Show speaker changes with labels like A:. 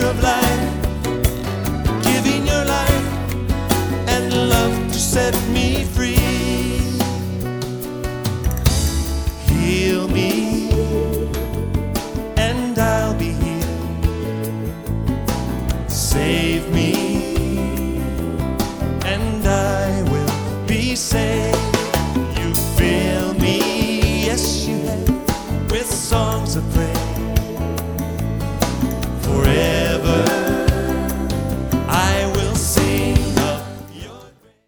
A: of life, giving your life and love to set me free. Heal me and I'll be healed. Save me and I will be saved. You fill me, yes you have, with songs of praise.